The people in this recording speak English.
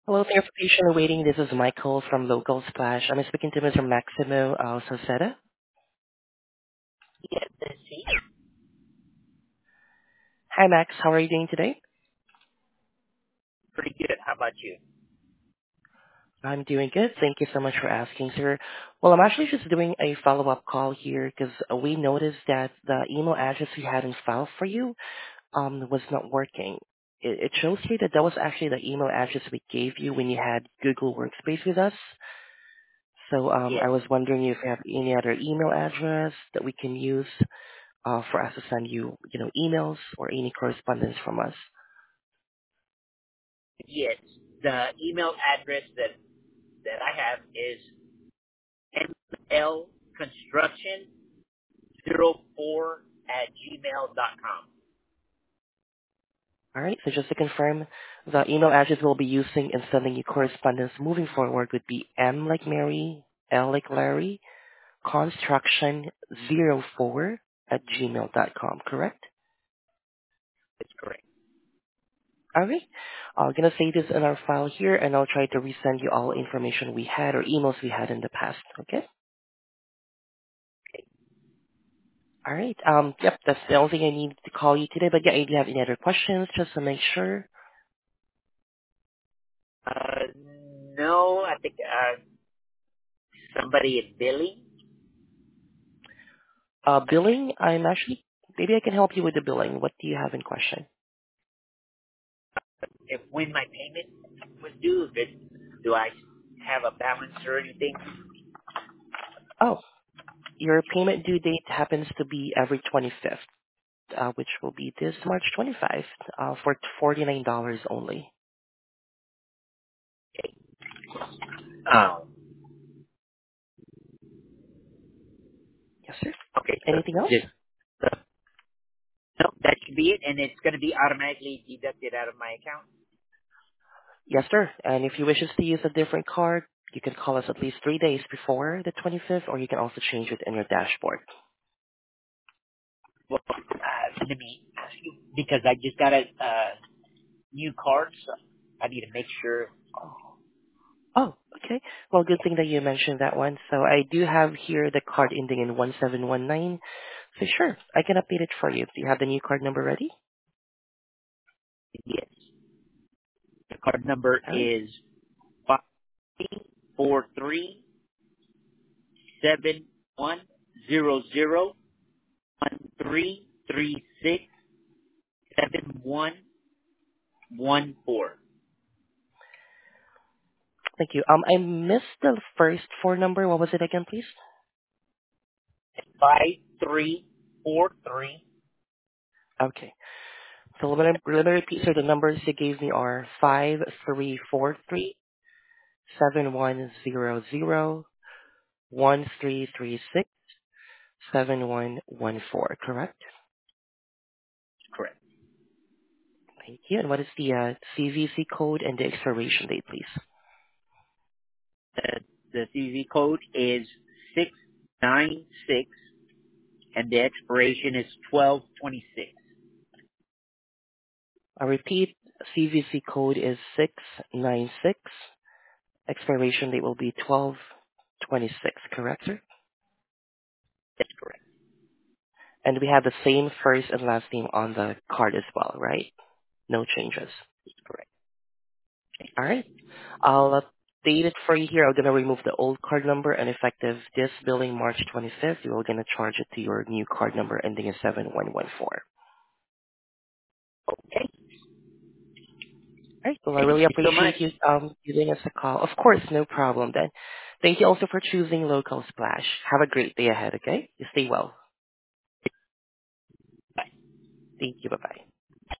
Hello, thank you for patiently waiting. This is Michael from Local Splash. I'm speaking to Mr. Maximo Soseta. Yes, this is Hi, Max. How are you doing today? pretty good. How about you? I'm doing good. Thank you so much for asking, sir. Well, I'm actually just doing a follow-up call here because we noticed that the email address we had in file for you was not working. It shows here that that was actually the email address we gave you when you had Google Workspace with us. So I Yes, was wondering if you have any other email address that we can use for us to send you, emails or any correspondence from us. yes. The email address that I have is mlconstruction04@gmail.com. All right. So just to confirm, the email address we'll be using in sending you correspondence moving forward would be M like Mary, L like Larry, construction04@gmail.com. Correct? That's correct. All right. I'm gonna save this in our file here, and I'll try to resend you all information we had or emails we had in the past. Okay. All right. Yep. That's the only thing I need to call you today. But yeah, if you have any other questions, just to make sure. Uh, no, I think somebody is billing. Billing, maybe I can help you with the billing. What do you have in question? If when my payment was due, do I have a balance or anything? Oh, your payment due date happens to be every 25th, which will be this March 25th, for $49 only. Oh, Yes, sir. okay. So Anything else? just no, that should be it, and it's going to be automatically deducted out of my account. Yes, sir. And if you wishes to use a different card, you can call us at least 3 days before the 25th, or you can also change it in your dashboard. Well, let me ask you because I just got a new card, so I need to make sure. Oh, okay. Well, good thing that you mentioned that one. So I do have here the card ending in 1719. So sure, I can update it for you. Do you have the new card number ready? Yes, the card number All right. is 543710013367114. Thank you. I missed the first four number. What was it again, please? 5343 Okay. So let me repeat. So the numbers you gave me are 5343-7100-1336-7114, correct? correct. Thank you. And what is the CVC code and the expiration date, please? The CZ code is 696 and the expiration is 1226. I repeat, CVC code is 696. Expiration date will be 1226, correct, sir? That's correct. And we have the same first and last name on the card as well, right? No changes. That's correct. All right. I'll update it for you here. I'm going to remove the old card number, and effective this billing March 25th, we're going to charge it to your new card number ending in 7114. Okay. All right. Well, I Thank really you so much. appreciate you giving us a call. Of course, no problem then. Thank you also for choosing Local Splash. Have a great day ahead, okay? You stay well. Bye. Thank you. Bye-bye.